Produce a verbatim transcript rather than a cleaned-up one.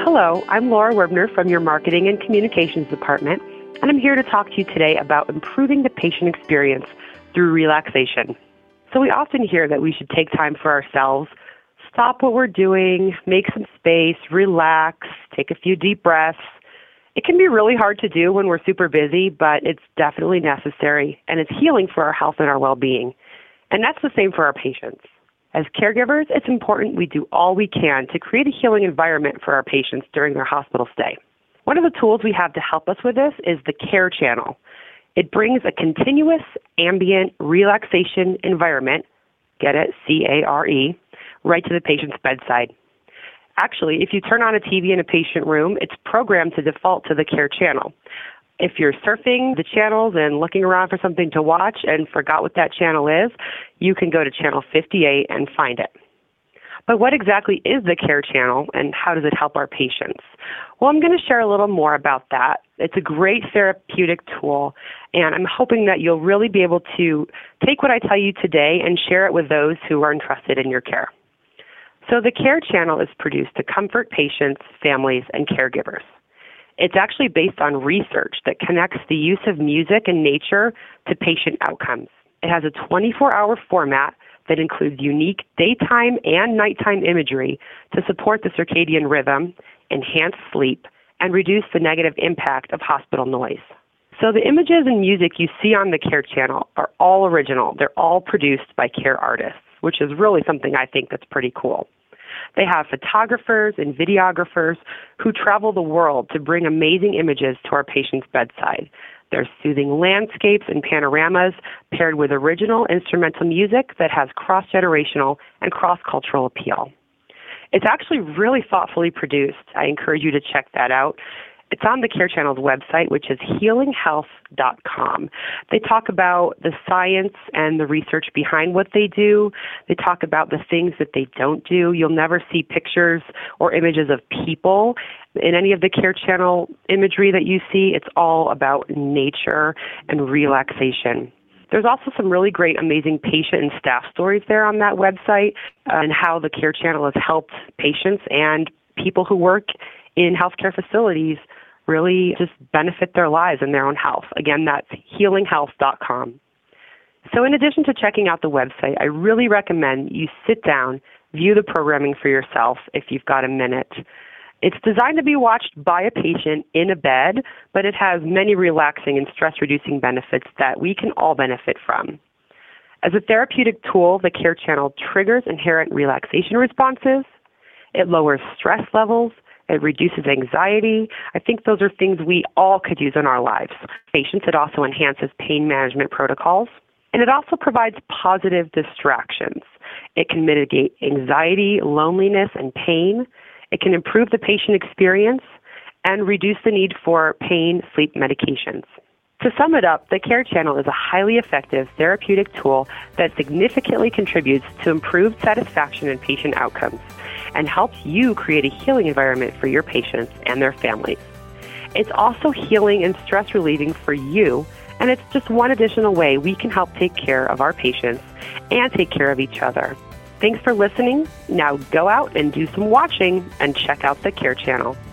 Hello, I'm Laura Werbner from your Marketing and Communications Department, and I'm here to talk to you today about improving the patient experience through relaxation. So we often hear that we should take time for ourselves, stop what we're doing, make some space, relax, take a few deep breaths. It can be really hard to do when we're super busy, but it's definitely necessary, and it's healing for our health and our well-being. And that's the same for our patients. As caregivers, it's important we do all we can to create a healing environment for our patients during their hospital stay. One of the tools we have to help us with this is the Care Channel. It brings a continuous ambient relaxation environment, get it, C A R E, right to the patient's bedside. Actually, if you turn on a T V in a patient room, it's programmed to default to the Care Channel. If you're surfing the channels and looking around for something to watch and forgot what that channel is, you can go to channel fifty-eight and find it. But what exactly is the Care Channel and how does it help our patients? Well, I'm going to share a little more about that. It's a great therapeutic tool, and I'm hoping that you'll really be able to take what I tell you today and share it with those who are interested in your care. So the Care Channel is produced to comfort patients, families, and caregivers. It's actually based on research that connects the use of music and nature to patient outcomes. It has a twenty-four hour format that includes unique daytime and nighttime imagery to support the circadian rhythm, enhance sleep, and reduce the negative impact of hospital noise. So the images and music you see on the Care Channel are all original. They're all produced by care artists, which is really something I think that's pretty cool. They have photographers and videographers who travel the world to bring amazing images to our patients' bedside. There's soothing landscapes and panoramas paired with original instrumental music that has cross-generational and cross-cultural appeal. It's actually really thoughtfully produced. I encourage you to check that out. It's on the Care Channel's website, which is healing health dot com. They talk about the science and the research behind what they do. They talk about the things that they don't do. You'll never see pictures or images of people in any of the Care Channel imagery that you see. It's all about nature and relaxation. There's also some really great, amazing patient and staff stories there on that website uh, and how the Care Channel has helped patients and people who work in healthcare facilities really just benefit their lives and their own health. Again, that's healing health dot com. So in addition to checking out the website, I really recommend you sit down, view the programming for yourself if you've got a minute. It's designed to be watched by a patient in a bed, but it has many relaxing and stress-reducing benefits that we can all benefit from. As a therapeutic tool, the Care Channel triggers inherent relaxation responses. It lowers stress levels. It reduces anxiety. I think those are things we all could use in our lives. Patients, it also enhances pain management protocols. And it also provides positive distractions. It can mitigate anxiety, loneliness, and pain. It can improve the patient experience and reduce the need for pain sleep medications. To sum it up, the Care Channel is a highly effective therapeutic tool that significantly contributes to improved satisfaction and patient outcomes and helps you create a healing environment for your patients and their families. It's also healing and stress relieving for you, and it's just one additional way we can help take care of our patients and take care of each other. Thanks for listening. Now go out and do some watching and check out the Care Channel.